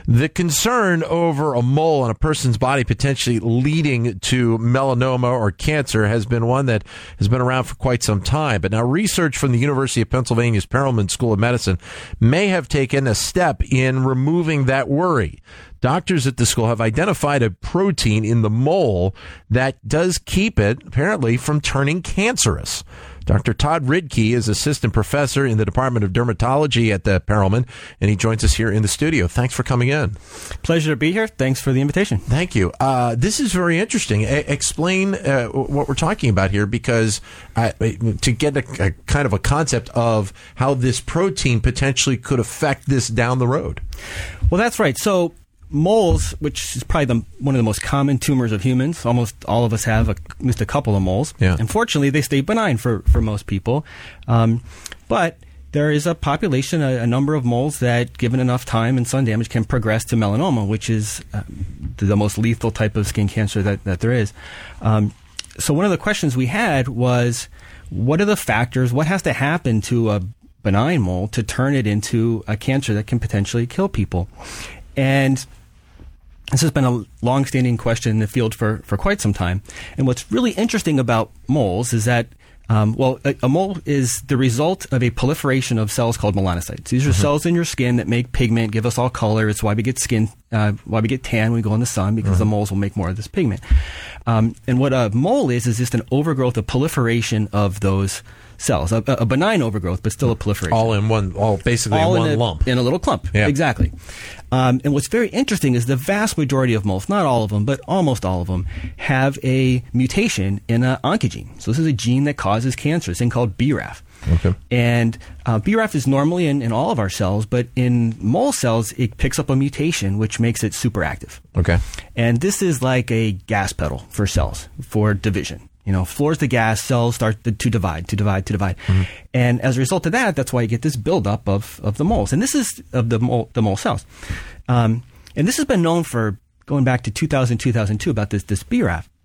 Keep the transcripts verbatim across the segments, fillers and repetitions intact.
The concern over a mole on a person's body potentially leading to melanoma or cancer has been one that has been around for quite some time. But now research from the University of Pennsylvania's Perelman School of Medicine may have taken a step in removing that worry. Doctors at the school have identified a protein in the mole that does keep it, apparently, from turning cancerous. Doctor Todd Ridke is assistant professor in the Department of Dermatology at the Perelman, and he joins us here in the studio. Thanks for coming in. Pleasure to be here. Thanks for the invitation. Thank you. Uh, this is very interesting. A- explain uh, what we're talking about here, because uh, to get a, a kind of a concept of how this protein potentially could affect this down the road. Well, that's right. So moles, which is probably the, one of the most common tumors of humans, almost all of us have a, at least a couple of moles. Yeah. Unfortunately, they stay benign for, for most people. Um, but there is a population, a, a number of moles that, given enough time and sun damage, can progress to melanoma, which is uh, the most lethal type of skin cancer that, that there is. Um, so one of the questions we had was, what are the factors, what has to happen to a benign mole to turn it into a cancer that can potentially kill people? And this has been a long-standing question in the field for, for quite some time. And what's really interesting about moles is that, um, well, a, a mole is the result of a proliferation of cells called melanocytes. These are mm-hmm. cells in your skin that make pigment, give us all color. It's why we get skin, uh, why we get tan when we go in the sun, because mm-hmm. the moles will make more of this pigment. Um, and what a mole is, is just an overgrowth, a proliferation of those cells, a, a benign overgrowth, but still a proliferation. All in one, all basically all in one in a, lump. In a little clump. Yeah. Exactly. Um, and what's very interesting is the vast majority of moles, not all of them, but almost all of them, have a mutation in an oncogene. So this is a gene that causes cancer. It's a thing called B R A F. Okay. And uh, B R A F is normally in, in all of our cells, but in mole cells, it picks up a mutation which makes it super active. Okay. And this is like a gas pedal for cells, for division. You know, floors the gas, cells start to, to divide, to divide, to divide. Mm-hmm. And as a result of that, that's why you get this buildup of, of the moles. And this is of the mole, the mole cells. Um, and this has been known for going back to two thousand, two thousand two about this, this B R A F.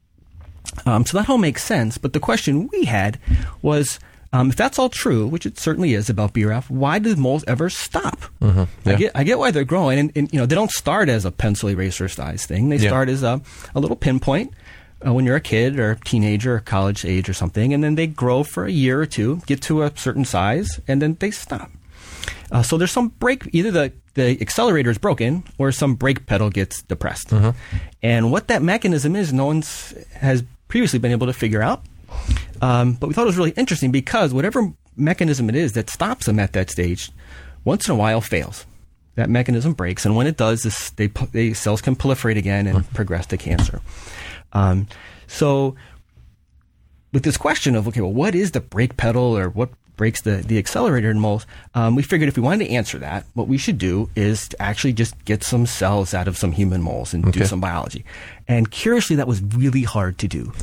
Um, so that all makes sense. But the question we had was, um, if that's all true, which it certainly is about B R A F, why do moles ever stop? Mm-hmm. Yeah. I get, I get why they're growing. And, and, you know, they don't start as a pencil eraser size thing. They yeah. start as a, a little pinpoint. Uh, when you're a kid or a teenager or college age or something, and then they grow for a year or two, get to a certain size, and then they stop. Uh, so there's some brake, either the, the accelerator is broken or some brake pedal gets depressed. Mm-hmm. And what that mechanism is, no one has previously been able to figure out. Um, but we thought it was really interesting because whatever mechanism it is that stops them at that stage, once in a while fails. That mechanism breaks, and when it does, this, they, they cells can proliferate again and mm-hmm. progress to cancer. Um, so with this question of, okay, well, what is the brake pedal or what breaks the, the accelerator in moles? Um, we figured if we wanted to answer that, what we should do is to actually just get some cells out of some human moles and okay. do some biology. And curiously, that was really hard to do.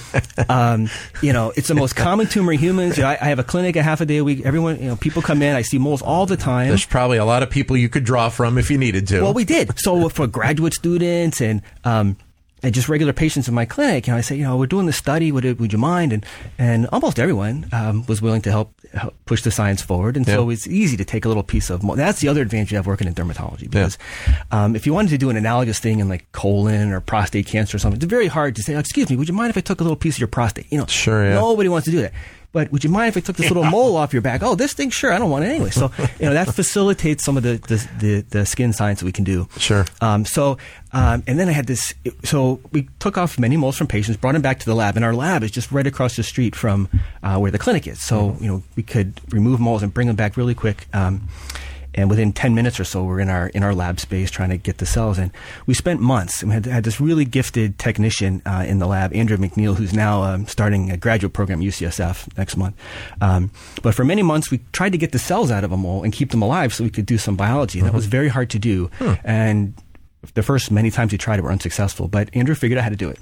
um, you know, it's the most common tumor in humans. You know, I, I have a clinic a half a day a week. Everyone, you know, people come in. I see moles all the time. There's probably a lot of people you could draw from if you needed to. Well, we did. So for graduate students and, um, and just regular patients in my clinic, you know, I say, you know, we're doing this study. Would it, would you mind? And and almost everyone um, was willing to help, help push the science forward. And yeah. so it's easy to take a little piece of. That's the other advantage you have working in dermatology, because yeah. um, if you wanted to do an analogous thing in like colon or prostate cancer or something, it's very hard to say, oh, excuse me, would you mind if I took a little piece of your prostate? You know, sure, yeah. Nobody wants to do that. But would you mind if I took this little mole off your back? Oh, this thing, sure, I don't want it anyway. So, you know, that facilitates some of the, the, the, the skin science that we can do. Sure. Um, so, um, and then I had this, so we took off many moles from patients, brought them back to the lab, and our lab is just right across the street from uh, where the clinic is. So, mm-hmm. you know, we could remove moles and bring them back really quick. Um, And within ten minutes or so, we're in our in our lab space trying to get the cells in. We spent months. We had, had this really gifted technician uh, in the lab, Andrew McNeil, who's now um, starting a graduate program at U C S F next month. Um, but for many months, we tried to get the cells out of a mole and keep them alive so we could do some biology. Mm-hmm. That was very hard to do. Hmm. And the first many times we tried it were unsuccessful. But Andrew figured out how to do it.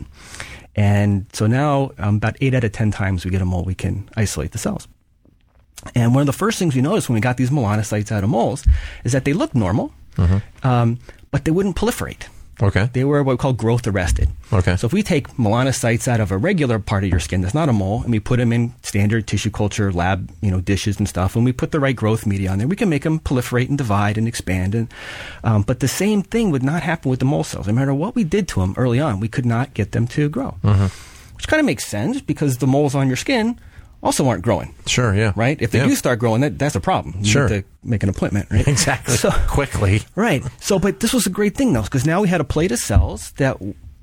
And so now, um, about eight out of ten times we get a mole, we can isolate the cells. And one of the first things we noticed when we got these melanocytes out of moles is that they looked normal, mm-hmm. um, but they wouldn't proliferate. Okay. They were what we call growth arrested. Okay. So if we take melanocytes out of a regular part of your skin that's not a mole, and we put them in standard tissue culture lab, you know, dishes and stuff, and we put the right growth media on there, we can make them proliferate and divide and expand. And um, but the same thing would not happen with the mole cells. No matter what we did to them early on, we could not get them to grow. Mm-hmm. Which kind of makes sense because the moles on your skin also aren't growing. Sure, yeah. Right? If they yeah. do start growing, that, that's a problem. You sure. need to make an appointment, right? Exactly. So, quickly. Right. So, but this was a great thing, though, because now we had a plate of cells that,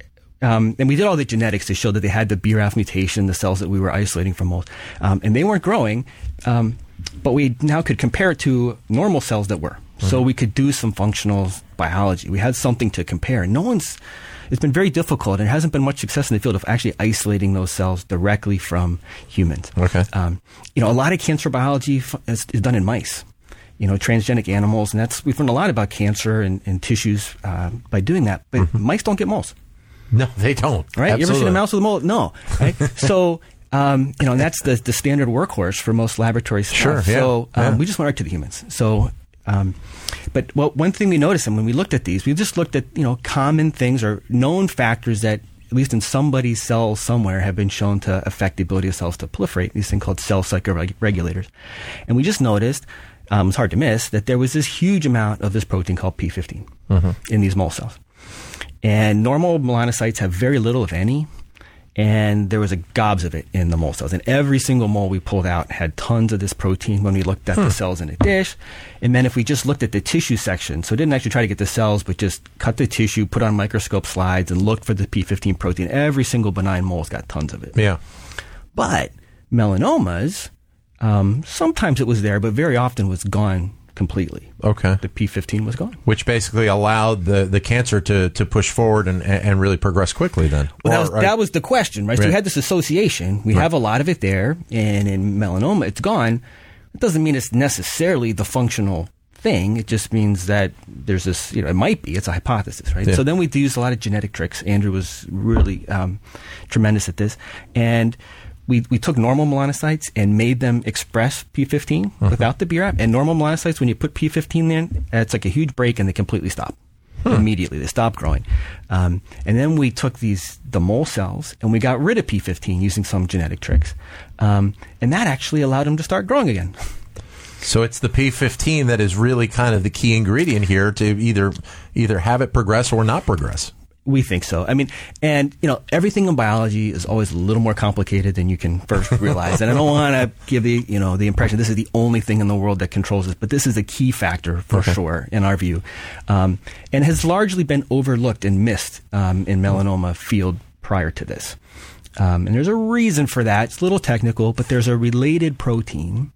um, and we did all the genetics to show that they had the B R A F mutation, the cells that we were isolating from moles, um, and they weren't growing, um, but we now could compare it to normal cells that were. Mm-hmm. So we could do some functional biology. We had something to compare. No one's... It's been very difficult, and there hasn't been much success in the field of actually isolating those cells directly from humans. Okay. Um, you know, a lot of cancer biology f- is, is done in mice, you know, transgenic animals, and that's we've learned a lot about cancer and, and tissues uh, by doing that. But mm-hmm. mice don't get moles. No, they don't. Right? Absolutely. You ever seen a mouse with a mole? No. Right? So, um, you know, and that's the, the standard workhorse for most laboratory stuff. Sure, yeah. So um, yeah. we just went right to the humans. So... Um, but well, one thing we noticed, and when we looked at these, we just looked at, you know, common things or known factors that, at least in somebody's cells somewhere, have been shown to affect the ability of cells to proliferate, these things called cell cycle reg- regulators. And we just noticed, um, it's hard to miss, that there was this huge amount of this protein called P fifteen mm-hmm. in these mole cells. And normal melanocytes have very little, if any. And there was a gobs of it in the mole cells. And every single mole we pulled out had tons of this protein when we looked at hmm. the cells in a dish. And then if we just looked at the tissue section, so it didn't actually try to get the cells, but just cut the tissue, put on microscope slides, and looked for the P fifteen protein, every single benign mole's got tons of it. Yeah. But melanomas, um, sometimes it was there, but very often was gone completely. Okay. The P fifteen was gone. Which basically allowed the, the cancer to, to push forward and, and really progress quickly then. Well, or, that, was, right? that was the question, right? right? So we had this association. We right. have a lot of it there, and in melanoma, it's gone. It doesn't mean it's necessarily the functional thing. It just means that there's this, you know, it might be. It's a hypothesis, right? Yeah. So then we used a lot of genetic tricks. Andrew was really um, tremendous at this. And We, we took normal melanocytes and made them express P fifteen uh-huh. without the B R A F. And normal melanocytes, when you put P fifteen in, it's like a huge break and they completely stop. Hmm. Immediately. They stop growing. Um, and then we took these, the mole cells, and we got rid of P fifteen using some genetic tricks. Um, and that actually allowed them to start growing again. So it's the P fifteen that is really kind of the key ingredient here to either either have it progress or not progress. We think so. I mean, and, you know, everything in biology is always a little more complicated than you can first realize. And I don't want to give the, you know, the impression this is the only thing in the world that controls this, but this is a key factor for okay. sure in our view. Um, and has largely been overlooked and missed um, in melanoma field prior to this. Um, and there's a reason for that. It's a little technical, but there's a related protein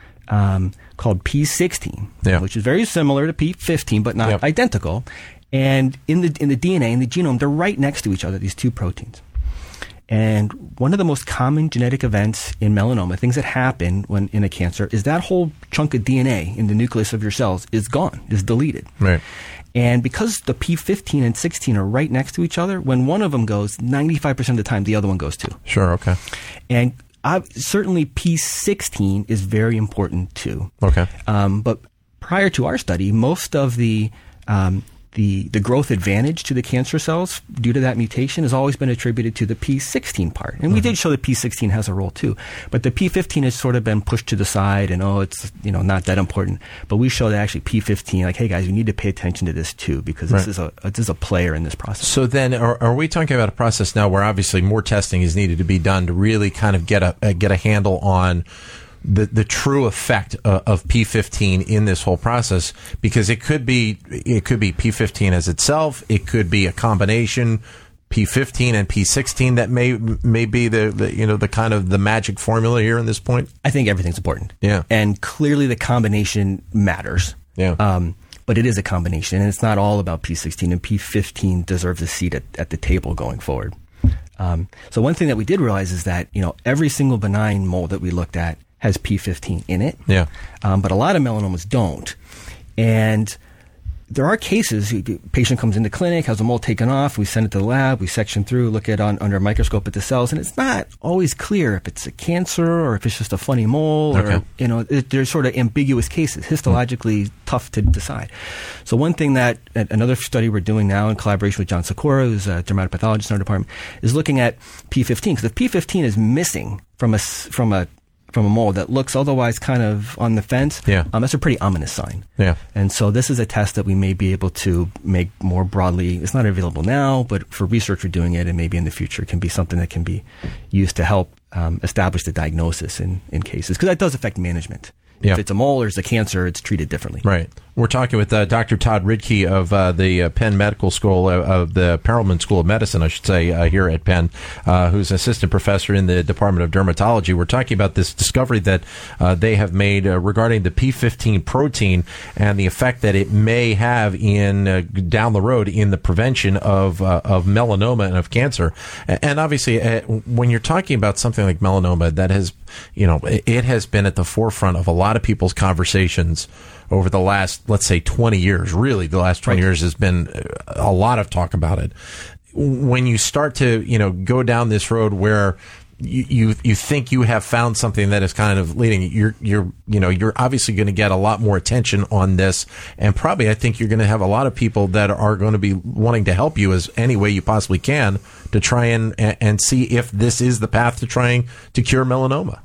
um, called P sixteen, yeah. which is very similar to P fifteen, but not yep. identical. And in the in the D N A, in the genome, they're right next to each other, these two proteins. And one of the most common genetic events in melanoma, things that happen when in a cancer, is that whole chunk of D N A in the nucleus of your cells is gone, is deleted. Right. And because the P fifteen and sixteen are right next to each other, when one of them goes, ninety-five percent of the time, the other one goes too. Sure, okay. And uh, certainly P sixteen is very important too. Okay. Um, but prior to our study, most of the... Um, The, the growth advantage to the cancer cells due to that mutation has always been attributed to the P sixteen part. And mm-hmm. we did show that P sixteen has a role too. But the P fifteen has sort of been pushed to the side and, oh, it's, you know, not that important. But we show that actually P fifteen, like, hey guys, you need to pay attention to this too, because this right. is a, this is a player in this process. So then are, are we talking about a process now where obviously more testing is needed to be done to really kind of get a, uh, get a handle on the the true effect uh, of P fifteen in this whole process, because it could be it could be P fifteen as itself, it could be a combination P fifteen and P sixteen that may may be the, the you know the kind of the magic formula here in this point. I think everything's important. Yeah, and clearly the combination matters. Yeah. Um, but it is a combination, and it's not all about P sixteen, and P fifteen deserves a seat at, at the table going forward. Um, so one thing that we did realize is that, you know, every single benign mole that we looked at has P fifteen in it. Yeah. Um, but a lot of melanomas don't. And there are cases, the patient comes into clinic, has a mole taken off, we send it to the lab, we section through, look at on under a microscope at the cells, and it's not always clear if it's a cancer or if it's just a funny mole, okay. or, you know, it, there's sort of ambiguous cases, histologically mm-hmm. tough to decide. So one thing that, another study we're doing now in collaboration with John Sikora, who's a dermatopathologist in our department, is looking at P fifteen, because if P fifteen is missing from a, from a from a mole that looks otherwise kind of on the fence, yeah. um, that's a pretty ominous sign. Yeah. And so this is a test that we may be able to make more broadly. It's not available now, but for research we're doing it, and maybe in the future it can be something that can be used to help um, establish the diagnosis in, in cases, because that does affect management. Yeah. If it's a mole or it's a cancer, it's treated differently. Right. We're talking with uh, Doctor Todd Ridke of uh, the uh, Penn Medical School, uh, of the Perelman School of Medicine, I should say, uh, here at Penn, uh, who's an assistant professor in the Department of Dermatology. We're talking about this discovery that uh, they have made uh, regarding the P fifteen protein and the effect that it may have in uh, down the road in the prevention of uh, of melanoma and of cancer. And obviously, uh, when you're talking about something like melanoma, that has, you know, it has been at the forefront of a lot of people's conversations over the last, let's say, twenty years. Really, the last twenty right. years has been a lot of talk about it. When you start to, you know, go down this road where you you, you think you have found something that is kind of leading, you're you're you know you're obviously going to get a lot more attention on this, and probably I think you're going to have a lot of people that are going to be wanting to help you as any way you possibly can to try and and see if this is the path to trying to cure melanoma.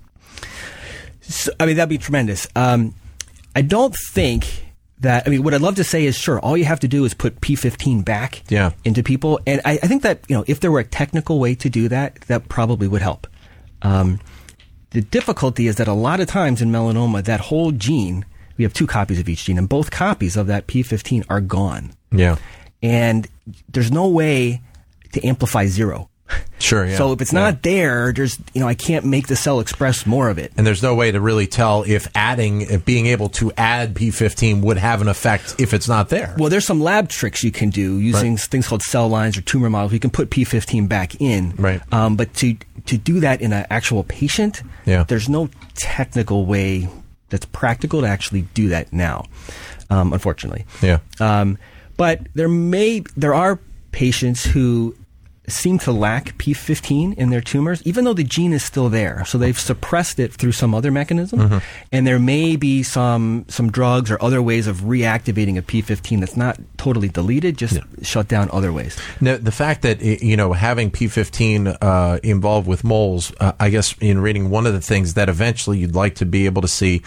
So, I mean, that'd be tremendous. Um, I don't think that, I mean, what I'd love to say is, sure, all you have to do is put P fifteen back yeah. into people. And I, I think that, you know, if there were a technical way to do that, that probably would help. Um, the difficulty is that a lot of times in melanoma, that whole gene, we have two copies of each gene, and both copies of that P fifteen are gone. Yeah. And there's no way to amplify zero. Sure, yeah. So if it's yeah. not there, there's, you know, I can't make the cell express more of it. And there's no way to really tell if adding, if being able to add P fifteen would have an effect if it's not there. Well, there's some lab tricks you can do using right. things called cell lines or tumor models. You can put P fifteen back in. Right. Um, but to to do that in an actual patient, yeah. there's no technical way that's practical to actually do that now, um, unfortunately. Yeah. Um, but there may, there are patients who seem to lack P fifteen in their tumors, even though the gene is still there. So they've suppressed it through some other mechanism, mm-hmm. and there may be some some drugs or other ways of reactivating a P fifteen that's not totally deleted, just yeah. shut down other ways. Now, the fact that, you know, having P fifteen uh, involved with moles, uh, I guess in reading, one of the things that eventually you'd like to be able to see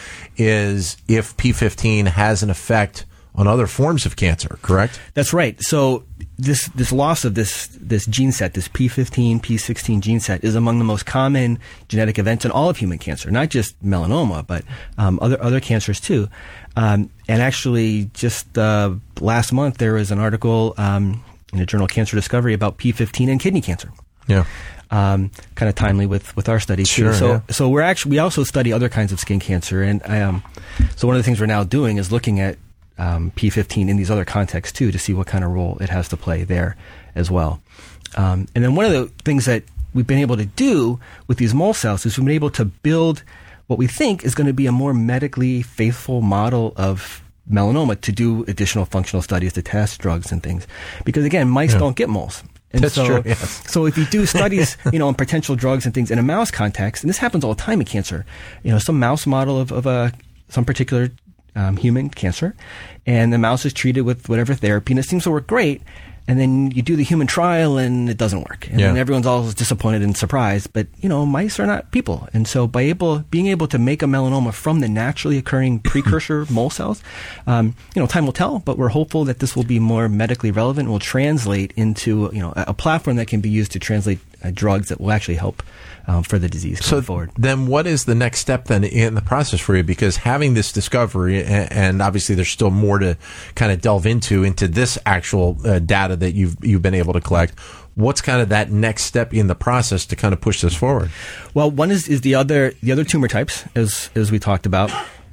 is if P fifteen has an effect on other forms of cancer, correct? That's right. So this this loss of this this gene set, this P fifteen, P sixteen gene set, is among the most common genetic events in all of human cancer, not just melanoma, but um, other other cancers too. Um, and actually, just uh, last month, there was an article um, in the journal Cancer Discovery about P fifteen and kidney cancer. Yeah. Um, kind of timely with, with our study too. Sure, so yeah. so we're actually we also study other kinds of skin cancer, and I, um, so one of the things we're now doing is looking at Um, P fifteen in these other contexts too, to see what kind of role it has to play there as well. Um, and then one of the things that we've been able to do with these mole cells is we've been able to build what we think is going to be a more medically faithful model of melanoma to do additional functional studies to test drugs and things. Because again, mice yeah. don't get moles. And That's so, true, yes. so if you do studies, you know, on potential drugs and things in a mouse context, and this happens all the time in cancer, you know, some mouse model of, of a, some particular Um, human cancer, and the mouse is treated with whatever therapy, and it seems to work great. And then you do the human trial, and it doesn't work, and yeah. then everyone's all disappointed and surprised. But you know, mice are not people, and so by able being able to make a melanoma from the naturally occurring precursor mole cells, um, you know, time will tell. But we're hopeful that this will be more medically relevant, and will translate into you know a, a platform that can be used to translate uh, drugs that will actually help Um, for the disease going so forward. Then what is the next step then in the process for you? Because having this discovery, and, and obviously there's still more to kind of delve into, into this actual uh, data that you've, you've been able to collect, what's kind of that next step in the process to kind of push this forward? Well, one is, is the other, the other tumor types, as, as we talked about.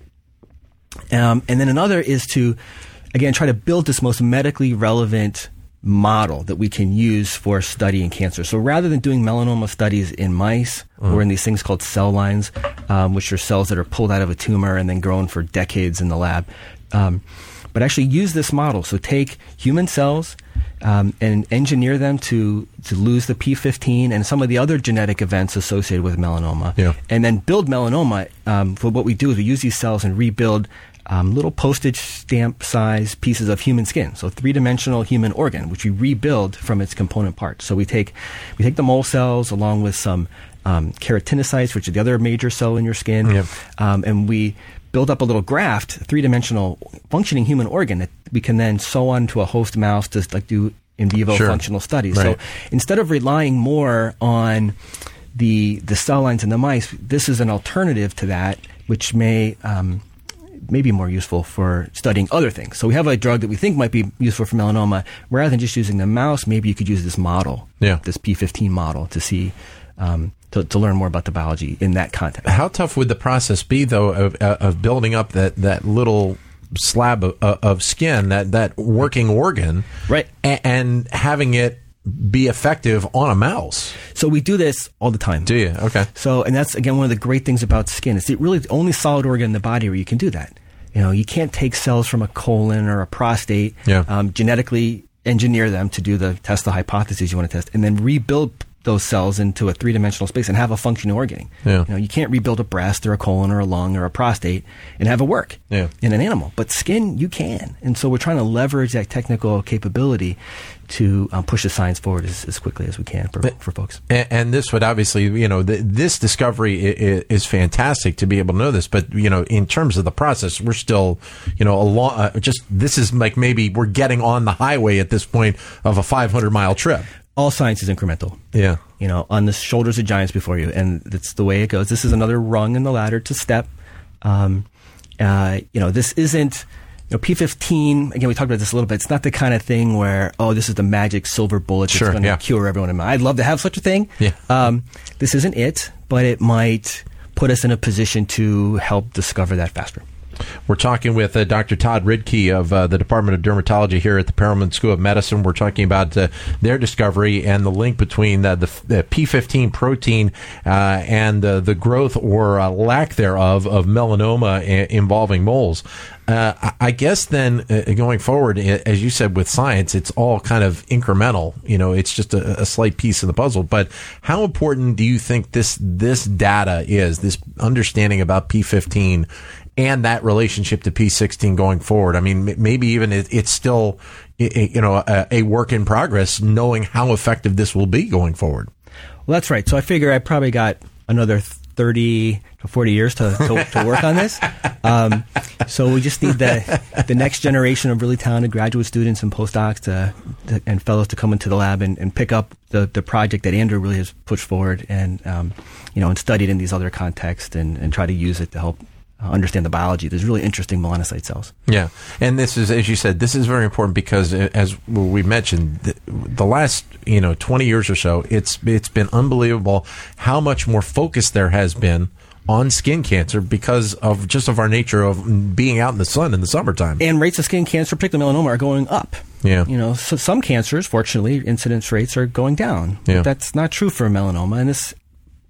Um, and then another is to, again, try to build this most medically relevant model that we can use for studying cancer. So rather than doing melanoma studies in mice, mm. or in these things called cell lines, um, which are cells that are pulled out of a tumor and then grown for decades in the lab, um, but actually use this model. So take human cells um, and engineer them to, to lose the P fifteen and some of the other genetic events associated with melanoma. Yeah. And then build melanoma. Um, for what we do is we use these cells and rebuild Um, little postage stamp size pieces of human skin, so three-dimensional human organ, which we rebuild from its component parts. So we take we take the mole cells along with some um, keratinocytes, which is the other major cell in your skin, Yep. um, and we build up a little graft, three-dimensional functioning human organ that we can then sew onto a host mouse to like do in vivo Sure. functional studies. Right. So instead of relying more on the the cell lines in the mice, this is an alternative to that, which may um, may be more useful for studying other things. So we have a drug that we think might be useful for melanoma. Rather than just using the mouse, maybe you could use this model, Yeah. this P fifteen model, to see um, to, to learn more about the biology in that context. How tough would the process be, though, of, of building up that, that little slab of, of skin, that, that working organ, Right. and, and having it be effective on a mouse? So we do this all the time. Do you? Okay. So, and that's, again, one of the great things about skin. It's the, really the only solid organ in the body where you can do that. You know, you can't take cells from a colon or a prostate, Yeah. um, genetically engineer them to do the test the hypotheses you want to test, and then rebuild those cells into a three-dimensional space and have a functioning organ. Yeah. You know, you can't rebuild a breast or a colon or a lung or a prostate and have it work Yeah. in an animal. But skin, you can. And so we're trying to leverage that technical capability to um, push the science forward as, as quickly as we can for, But- for folks. And, and this would obviously, you know, th this discovery is, is fantastic to be able to know this. But, you know, in terms of the process, we're still, you know, a long, uh, just this is like maybe we're getting on the highway at this point of a five hundred mile trip. All science is incremental. Yeah. You know, on the shoulders of giants before you, and that's the way it goes. This is another rung in the ladder to step. Um, uh, you know, this isn't, you know, P fifteen, again, we talked about this a little bit. It's not the kind of thing where, oh, this is the magic silver bullet that's Sure, going to yeah. cure everyone. I'd love to have such a thing. Yeah. Um, this isn't it, but it might put us in a position to help discover that faster. We're talking with uh, Doctor Todd Ridke of uh, the Department of Dermatology here at the Perelman School of Medicine. We're talking about uh, their discovery and the link between uh, the, the P fifteen protein uh, and uh, the growth or uh, lack thereof of melanoma I- involving moles. Uh, I- I guess then uh, going forward, i- as you said with science, it's all kind of incremental. You know, it's just a, a slight piece of the puzzle. But how important do you think this this data is, this understanding about P fifteen and that relationship to P sixteen going forward? I mean, m- maybe even it, it's still, i- i- you know, a, a work in progress, knowing how effective this will be going forward. Well, that's right. So I figure I probably got another thirty to forty years to, to, to work on this. Um, so we just need the the next generation of really talented graduate students and postdocs to, to, and fellows to come into the lab and, and pick up the, the project that Andrew really has pushed forward and, um, you know, and studied in these other contexts and, and try to use it to help uh, understand the biology. There's really interesting melanocyte cells. Yeah. And this is, as you said, this is very important because, uh, as we mentioned, the, the last, you know, twenty years or so, it's it's been unbelievable how much more focus there has been on skin cancer because of just of our nature of being out in the sun in the summertime. And rates of skin cancer, particularly melanoma, are going up. Yeah. You know, so some cancers, fortunately, incidence rates are going down. Yeah. But that's not true for melanoma, and this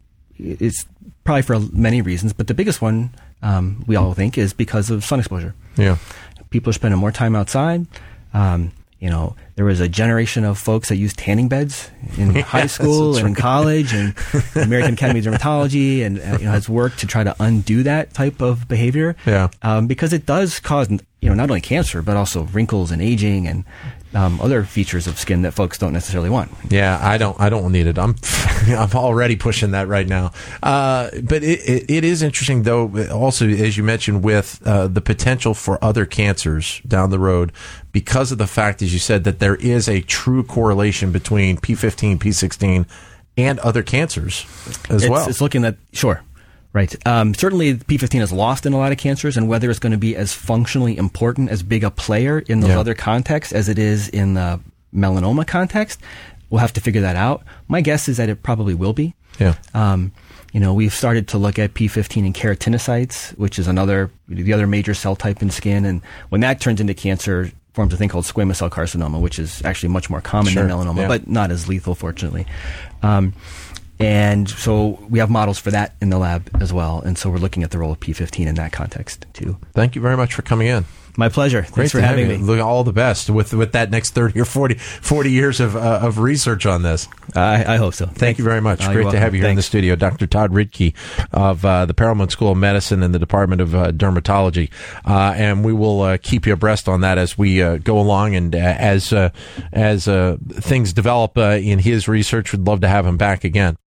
it's probably for many reasons, but the biggest one um, we all think is because of sun exposure. Yeah. People are spending more time outside. Um, you know, there was a generation of folks that used tanning beds in Yes, high school that's and in right. college, and the American Academy of Dermatology, and uh, you know, has worked to try to undo that type of behavior. Yeah. Um, because it does cause, you know, not only cancer but also wrinkles and aging and um, other features of skin that folks don't necessarily want. Yeah, I don't. I don't need it. I'm. I'm already pushing that right now. Uh, but it, it, it is interesting, though. Also, as you mentioned, with uh, the potential for other cancers down the road, because of the fact, as you said, that there is a true correlation between P fifteen, P sixteen, and other cancers as it's, well. It's looking at sure. Right. Um, certainly, P fifteen is lost in a lot of cancers, and whether it's going to be as functionally important, as big a player in those Yeah. other contexts as it is in the melanoma context, we'll have to figure that out. My guess is that it probably will be. Yeah. Um, you know, we've started to look at P fifteen in keratinocytes, which is another the other major cell type in skin, and when that turns into cancer, forms a thing called squamous cell carcinoma, which is actually much more common Sure. than melanoma, Yeah. but not as lethal, fortunately. Um, And so we have models for that in the lab as well. And so we're looking at the role of P fifteen in that context too. Thank you very much for coming in. My pleasure. Thanks Great for to having have you. me. Look, all the best with with that next thirty or forty, forty years of uh, of research on this. I, I hope so. Thank Thanks. you very much. Oh, Great to have you here Thanks. in the studio. Doctor Todd Ridke of uh, the Perelman School of Medicine and the Department of uh, Dermatology. Uh, and we will uh, keep you abreast on that as we uh, go along and uh, as, uh, as uh, things develop uh, in his research. We'd love to have him back again.